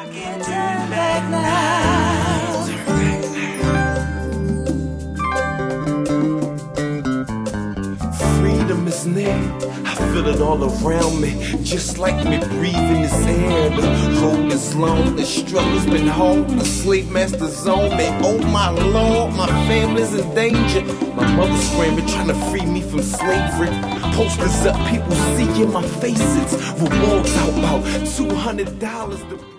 can't turn back now. Freedom is near, I feel it all around me, just like me breathing this air. The road is long, the struggle's been hard, the slave master's on me. Oh my Lord, my family's in danger. My mother's screaming, trying to free me from slavery. Posters up, people seeing my faces. Rewards out about $200 to